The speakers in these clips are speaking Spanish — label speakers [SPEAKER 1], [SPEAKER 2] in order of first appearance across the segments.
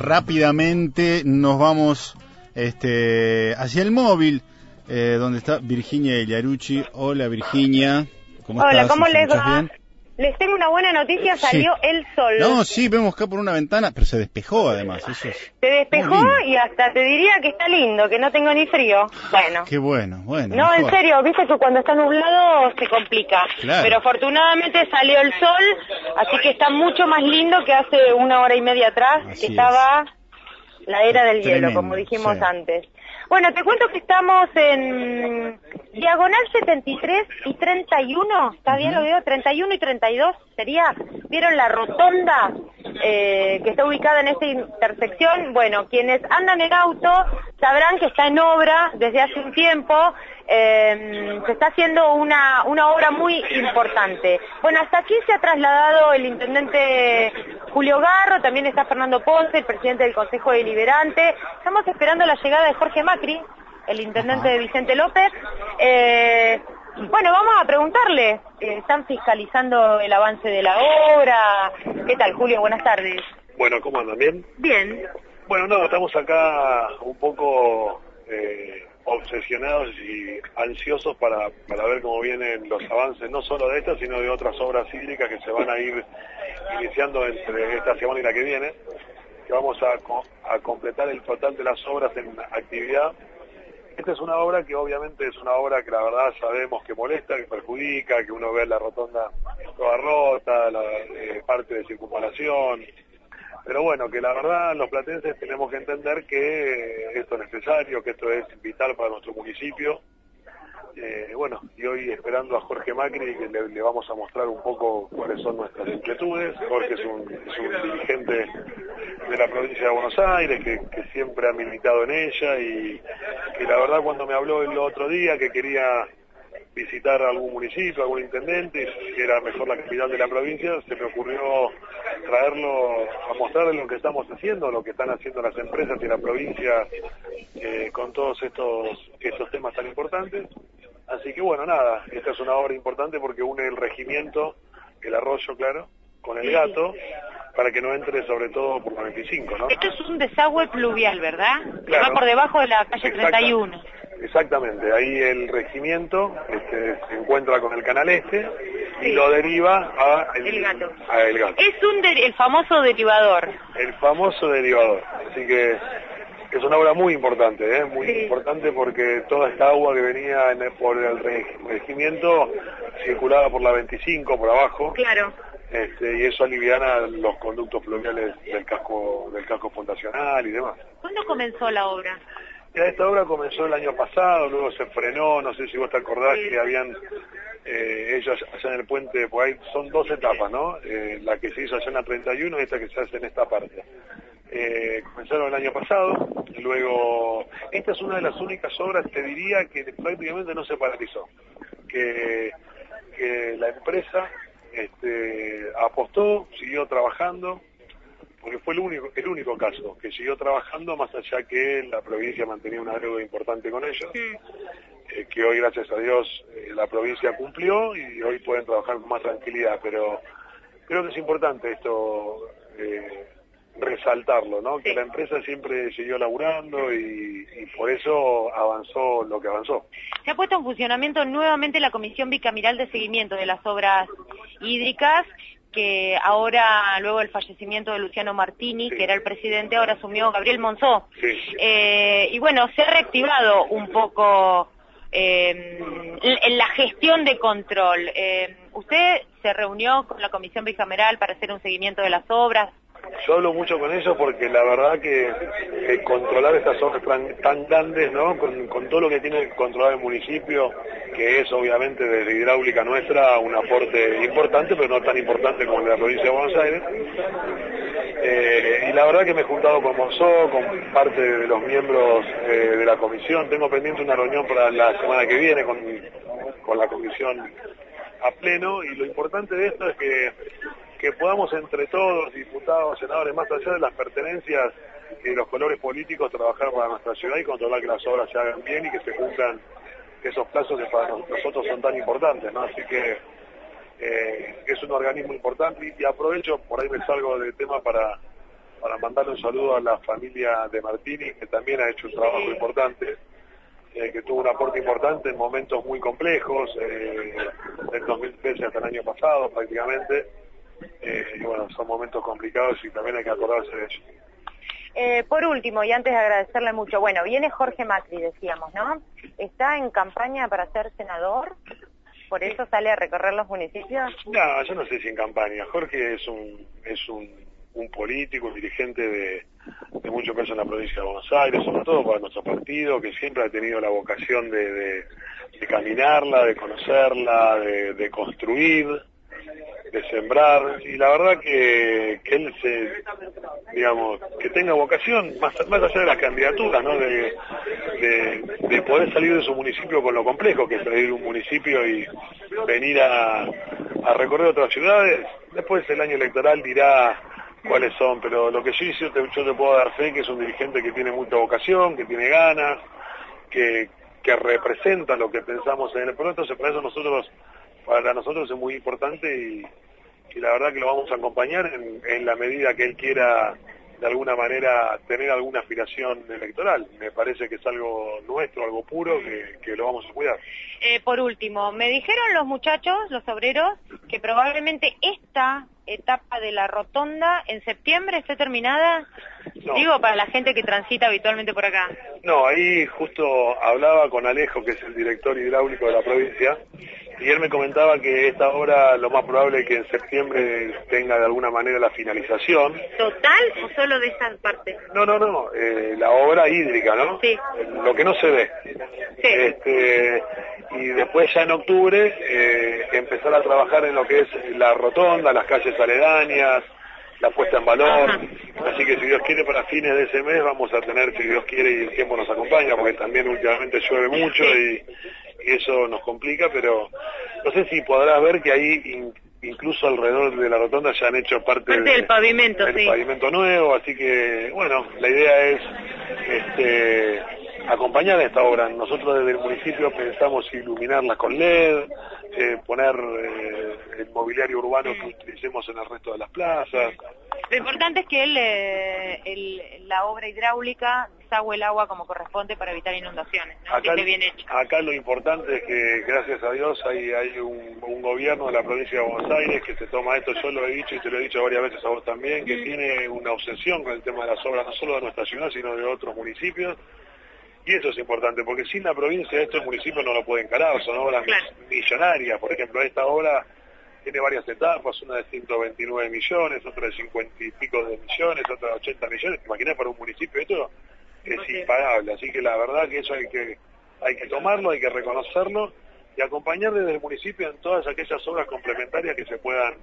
[SPEAKER 1] rápidamente nos vamos hacia el móvil, donde está Virginia Eliarucci. Hola Virginia, ¿cómo estás?
[SPEAKER 2] Hola, ¿cómo les va?
[SPEAKER 1] Bien?
[SPEAKER 2] Les tengo una buena noticia, salió el sol.
[SPEAKER 1] No, sí, vemos acá por una ventana, pero se despejó además, eso es.
[SPEAKER 2] Se despejó y hasta te diría que está lindo, que no tengo ni frío. Bueno.
[SPEAKER 1] Qué bueno.
[SPEAKER 2] No,
[SPEAKER 1] mejor.
[SPEAKER 2] En serio, viste que cuando está nublado se complica.
[SPEAKER 1] Claro.
[SPEAKER 2] Pero afortunadamente salió el sol, así que está mucho más lindo que hace 1 hora y media atrás,
[SPEAKER 1] Así
[SPEAKER 2] que estaba la era del
[SPEAKER 1] Tremendo,
[SPEAKER 2] hielo, como dijimos
[SPEAKER 1] sí.
[SPEAKER 2] antes. Bueno, te cuento que estamos en diagonal 73 y 31, ¿está bien? Lo veo, 31 y 32 sería. ¿Vieron la rotonda que está ubicada en esta intersección? Bueno, quienes andan en auto sabrán que está en obra desde hace un tiempo. Se está haciendo una obra muy importante. Bueno, hasta aquí se ha trasladado el intendente Julio Garro, también está Fernando Ponce, el presidente del Consejo Deliberante. Estamos esperando la llegada de Jorge Macri, el intendente de Vicente López. Bueno, vamos a preguntarle. Están fiscalizando el avance de la obra. ¿Qué tal, Julio? Buenas tardes.
[SPEAKER 3] Bueno, ¿cómo andan? ¿Bien?
[SPEAKER 2] Bien.
[SPEAKER 3] Bueno, no, estamos acá un poco obsesionados y ansiosos para ver cómo vienen los avances, no solo de esta, sino de otras obras hídricas que se van a ir iniciando entre esta semana y la que viene, que vamos a completar el total de las obras en actividad. Esta es una obra que obviamente es una obra que la verdad sabemos que molesta, que perjudica, que uno ve la rotonda toda rota, la parte de circunvalación. Pero bueno, que la verdad los platenses tenemos que entender que esto es necesario, que esto es vital para nuestro municipio. Bueno, y hoy esperando a Jorge Macri, que le vamos a mostrar un poco cuáles son nuestras inquietudes. Jorge es un dirigente de la provincia de Buenos Aires, que siempre ha militado en ella, y que la verdad cuando me habló el otro día que quería visitar algún municipio, algún intendente, que era mejor la capital de la provincia, se me ocurrió traerlo a mostrarle lo que estamos haciendo, lo que están haciendo las empresas y la provincia con todos estos temas tan importantes. Así que bueno, nada, esta es una obra importante porque une el regimiento, el arroyo, claro, con el Gato, para que no entre sobre todo por la 25, ¿no?
[SPEAKER 2] Esto es un desagüe pluvial, ¿verdad?
[SPEAKER 3] Claro.
[SPEAKER 2] Que va por debajo de la calle 31.
[SPEAKER 3] Exactamente, ahí el regimiento se encuentra con el canal y lo deriva a
[SPEAKER 2] El Gato.
[SPEAKER 3] El Gato.
[SPEAKER 2] Es el famoso derivador.
[SPEAKER 3] El famoso derivador. Así que es una obra muy importante, muy importante porque toda esta agua que venía por el regimiento circulaba por la 25, por abajo.
[SPEAKER 2] Claro.
[SPEAKER 3] Y eso aliviana los conductos fluviales del casco fundacional y demás.
[SPEAKER 2] ¿Cuándo comenzó la obra?
[SPEAKER 3] Ya esta obra comenzó el año pasado, luego se frenó, no sé si vos te acordás que habían ellos allá en el puente, pues ahí son 2 etapas, ¿no? La que se hizo allá en la 31 y esta que se hace en esta parte. Comenzaron el año pasado, luego esta es una de las únicas obras, te diría, que prácticamente no se paralizó, que la empresa apostó, siguió trabajando, porque fue el único caso que siguió trabajando, más allá que la provincia mantenía una deuda importante con ellos, que hoy gracias a Dios la provincia cumplió y hoy pueden trabajar con más tranquilidad, pero creo que es importante esto resaltarlo, ¿no? Que la empresa siempre siguió laburando y por eso avanzó lo que avanzó.
[SPEAKER 2] Se ha puesto en funcionamiento nuevamente la Comisión Bicameral de Seguimiento de las Obras Hídricas, que ahora, luego del fallecimiento de Luciano Martini, que era el presidente, ahora asumió Gabriel Monzó. Y bueno, se ha reactivado un poco en la gestión de control. ¿Usted se reunió con la Comisión Bicameral para hacer un seguimiento de las obras?
[SPEAKER 3] Yo hablo mucho con ellos porque la verdad que controlar estas obras tan grandes, ¿no? Con todo lo que tiene que controlar el municipio, que es obviamente desde hidráulica nuestra un aporte importante, pero no tan importante como el de la provincia de Buenos Aires. Y la verdad que me he juntado con Monzó, con parte de los miembros de la comisión. Tengo pendiente una reunión para la semana que viene con la comisión a pleno, y lo importante de esto es que podamos entre todos, diputados, senadores, más allá de las pertenencias y de los colores políticos, trabajar para nuestra ciudad y controlar que las obras se hagan bien y que se cumplan esos plazos que para nosotros son tan importantes, ¿no? Así que es un organismo importante, y aprovecho, por ahí me salgo del tema para mandarle un saludo a la familia de Martini, que también ha hecho un trabajo importante, que tuvo un aporte importante en momentos muy complejos, del 2013 hasta el año pasado prácticamente, y bueno, son momentos complicados y también hay que acordarse de ello.
[SPEAKER 2] Por último, y antes de agradecerle mucho, bueno, viene Jorge Macri, decíamos, ¿no? ¿Está en campaña para ser senador? ¿Por eso sale a recorrer los municipios?
[SPEAKER 3] No, yo no sé si en campaña. Jorge es un político, un dirigente de mucho peso en la provincia de Buenos Aires, sobre todo para nuestro partido, que siempre ha tenido la vocación de caminarla, de conocerla, de construir, de sembrar, y la verdad que él que tenga vocación, más allá de las candidaturas, ¿no? De poder salir de su municipio con lo complejo que es salir un municipio y venir a recorrer otras ciudades. Después el año electoral dirá cuáles son, pero lo que yo te puedo dar fe que es un dirigente que tiene mucha vocación, que tiene ganas, que representa lo que pensamos en el pueblo. Entonces para nosotros es muy importante y la verdad que lo vamos a acompañar en la medida que él quiera de alguna manera tener alguna aspiración electoral. Me parece que es algo nuestro, algo puro, que lo vamos a cuidar.
[SPEAKER 2] Por último, me dijeron los muchachos, los obreros, que probablemente esta etapa de la rotonda en septiembre esté terminada. No. Digo, para la gente que transita habitualmente por acá.
[SPEAKER 3] No, ahí justo hablaba con Alejo, que es el director hidráulico de la provincia, y él me comentaba que esta obra lo más probable es que en septiembre tenga de alguna manera la finalización.
[SPEAKER 2] ¿Total o solo de esta parte?
[SPEAKER 3] No, la obra hídrica, ¿no?
[SPEAKER 2] Sí.
[SPEAKER 3] Lo que no se ve.
[SPEAKER 2] Sí.
[SPEAKER 3] Y después ya en octubre empezar a trabajar en lo que es la rotonda, las calles aledañas, la puesta en valor. Ajá. Así que si Dios quiere para fines de ese mes vamos a tener, si Dios quiere y el tiempo nos acompaña, porque también últimamente llueve mucho y eso nos complica, pero no sé si podrás ver que ahí incluso alrededor de la rotonda ya han hecho parte
[SPEAKER 2] del pavimento,
[SPEAKER 3] del pavimento nuevo, así que bueno, la idea es acompañar esta obra. Nosotros desde el municipio pensamos iluminarla con LED, poner el mobiliario urbano que utilicemos en el resto de las plazas.
[SPEAKER 2] Lo importante es que la obra hidráulica desagüe el agua como corresponde para evitar inundaciones, ¿no?
[SPEAKER 3] Acá,
[SPEAKER 2] que esté bien hecho.
[SPEAKER 3] Acá lo importante es que, gracias a Dios, hay un gobierno de la provincia de Buenos Aires que se toma esto. Yo lo he dicho y te lo he dicho varias veces a vos también, que tiene una obsesión con el tema de las obras, no solo de nuestra ciudad, sino de otros municipios. Y eso es importante, porque sin la provincia estos municipios no lo pueden encarar, son obras millonarias. Por ejemplo, esta obra tiene varias etapas, una de 129 millones, otra de 50 y pico de millones, otra de 80 millones. ¿Te imaginas para un municipio esto? Es impagable, así que la verdad que eso hay que tomarlo, hay que reconocerlo y acompañar desde el municipio en todas aquellas obras complementarias que se puedan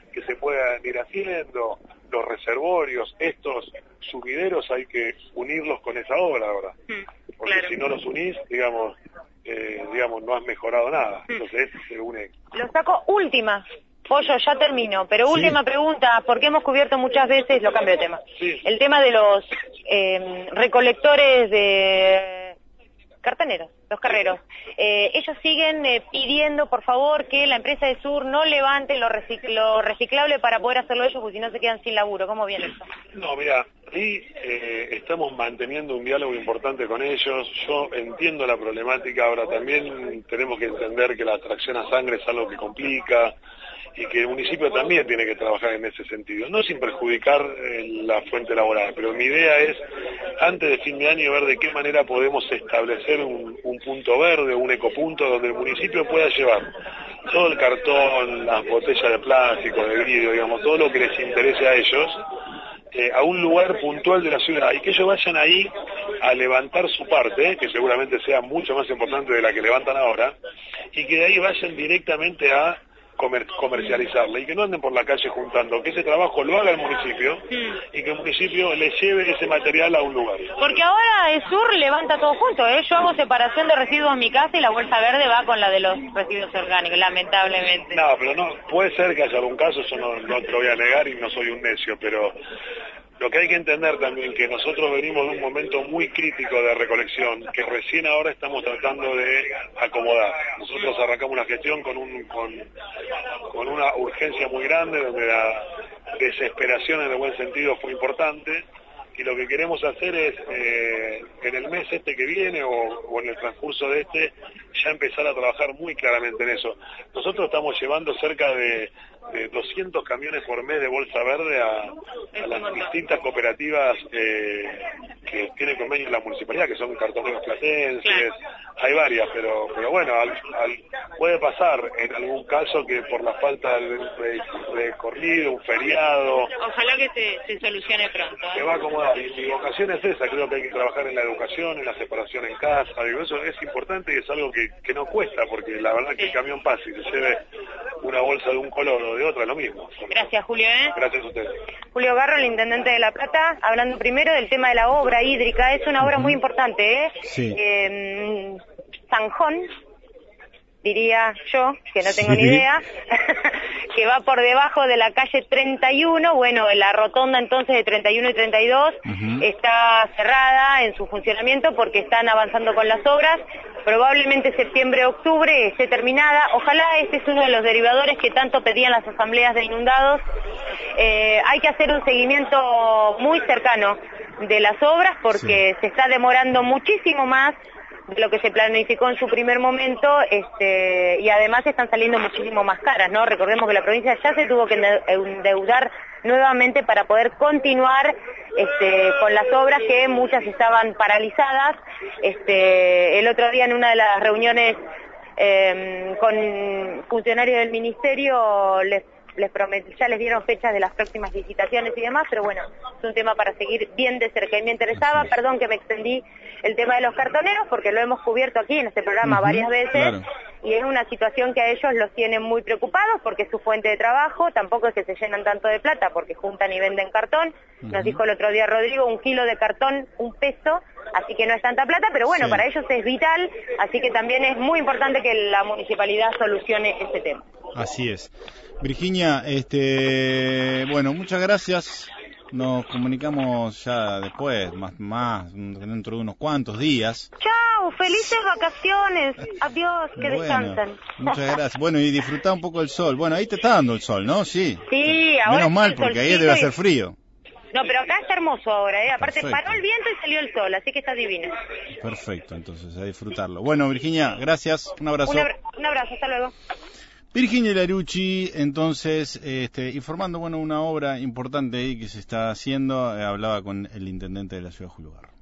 [SPEAKER 3] ir haciendo. Los reservorios, estos subideros hay que unirlos con esa obra ahora, porque si no los unís, digamos, no has mejorado nada. Entonces se une.
[SPEAKER 2] Lo saco última. Pollo, ya termino, pero última pregunta, porque hemos cubierto muchas veces, lo cambio de tema, el tema de los recolectores de cartoneros, los carreros. Ellos siguen pidiendo, por favor, que la empresa de Sur no levante lo reciclable para poder hacerlo ellos, porque si no se quedan sin laburo. ¿Cómo viene eso?
[SPEAKER 3] No, mira, ahí estamos manteniendo un diálogo importante con ellos. Yo entiendo la problemática, ahora también tenemos que entender que la tracción a sangre es algo que complica, y que el municipio también tiene que trabajar en ese sentido, no sin perjudicar la fuente laboral, pero mi idea es, antes de fin de año, ver de qué manera podemos establecer un punto verde, un ecopunto, donde el municipio pueda llevar todo el cartón, las botellas de plástico, de vidrio, digamos, todo lo que les interese a ellos, a un lugar puntual de la ciudad, y que ellos vayan ahí a levantar su parte, que seguramente sea mucho más importante de la que levantan ahora, y que de ahí vayan directamente a comercializarla y que no anden por la calle juntando, que ese trabajo lo haga el municipio y que el municipio le lleve ese material a un lugar.
[SPEAKER 2] Porque ahora el Sur levanta todo junto, yo hago separación de residuos en mi casa y la bolsa verde va con la de los residuos orgánicos, lamentablemente.
[SPEAKER 3] No, pero no, puede ser que haya algún caso, eso no te lo voy a negar y no soy un necio, pero lo que hay que entender también que nosotros venimos de un momento muy crítico de recolección, que recién ahora estamos tratando de acomodar. Nosotros arrancamos una gestión con una urgencia muy grande, donde desesperación en el buen sentido fue importante, y lo que queremos hacer es, en el mes que viene o en el transcurso de ya empezar a trabajar muy claramente en eso. Nosotros estamos llevando cerca de 200 camiones por mes de bolsa verde a las distintas cooperativas que tienen convenio en la municipalidad, que son cartoneros platenses, claro. Hay varias, pero bueno, puede pasar en algún caso que por la falta de recorrido, un feriado...
[SPEAKER 2] Ojalá que se solucione pronto.
[SPEAKER 3] Se va a acomodar, y mi vocación es esa, creo que hay que trabajar en la educación, en la separación en casa, digo, eso es importante y es algo que no cuesta, porque la verdad que el camión pase y se lleve una bolsa de un color o de otra, es lo mismo.
[SPEAKER 2] Gracias, Julio.
[SPEAKER 3] Gracias a ustedes.
[SPEAKER 2] Julio Garro, el intendente de La Plata, hablando primero del tema de la obra hídrica. Es una obra muy importante,
[SPEAKER 1] Sí.
[SPEAKER 2] Zanjón, diría yo, que no tengo ni idea, que va por debajo de la calle 31, bueno, la rotonda entonces de 31 y 32 está cerrada en su funcionamiento porque están avanzando con las obras, probablemente septiembre-octubre esté terminada, ojalá este es uno de los derivadores que tanto pedían las asambleas de inundados. Hay que hacer un seguimiento muy cercano de las obras porque se está demorando muchísimo más de lo que se planificó en su primer momento, y además están saliendo muchísimo más caras, ¿no? Recordemos que la provincia ya se tuvo que endeudar nuevamente para poder continuar con las obras, que muchas estaban paralizadas. El otro día en una de las reuniones con funcionarios del ministerio ya les dieron fechas de las próximas licitaciones y demás, pero bueno, es un tema para seguir bien de cerca. Y me interesaba, perdón que me extendí, el tema de los cartoneros, porque lo hemos cubierto aquí en este programa varias veces, claro. Y es una situación que a ellos los tiene muy preocupados, porque es su fuente de trabajo, tampoco es que se llenan tanto de plata, porque juntan y venden cartón. Nos dijo el otro día Rodrigo, 1 kilo de cartón, 1 peso, así que no es tanta plata, pero bueno, para ellos es vital, así que también es muy importante que la municipalidad solucione este tema.
[SPEAKER 1] Así es. Virginia, bueno, muchas gracias. Nos comunicamos ya después, más dentro de unos cuantos días.
[SPEAKER 2] ¡Chao! ¡Felices vacaciones! Adiós, que descansen.
[SPEAKER 1] Muchas gracias. Bueno, y disfrutá un poco del sol. Bueno, ahí te está dando el sol, ¿no? Sí.
[SPEAKER 2] Sí, ahora.
[SPEAKER 1] Menos mal, porque ahí debe hacer frío.
[SPEAKER 2] No, pero acá está hermoso ahora, ¿eh? Aparte
[SPEAKER 1] Perfecto.
[SPEAKER 2] Paró el viento y salió el sol, así que está divino.
[SPEAKER 1] Perfecto, entonces, a disfrutarlo. Bueno, Virginia, gracias. Un abrazo.
[SPEAKER 2] Un abrazo, hasta luego.
[SPEAKER 1] Virginia Ilarucci, entonces, informando, bueno, una obra importante ahí que se está haciendo, hablaba con el intendente de la ciudad de Julio Garro.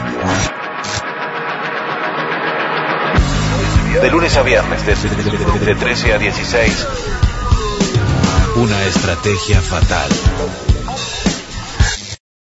[SPEAKER 4] De lunes a viernes, de 13 a 16.
[SPEAKER 5] Una estrategia fatal.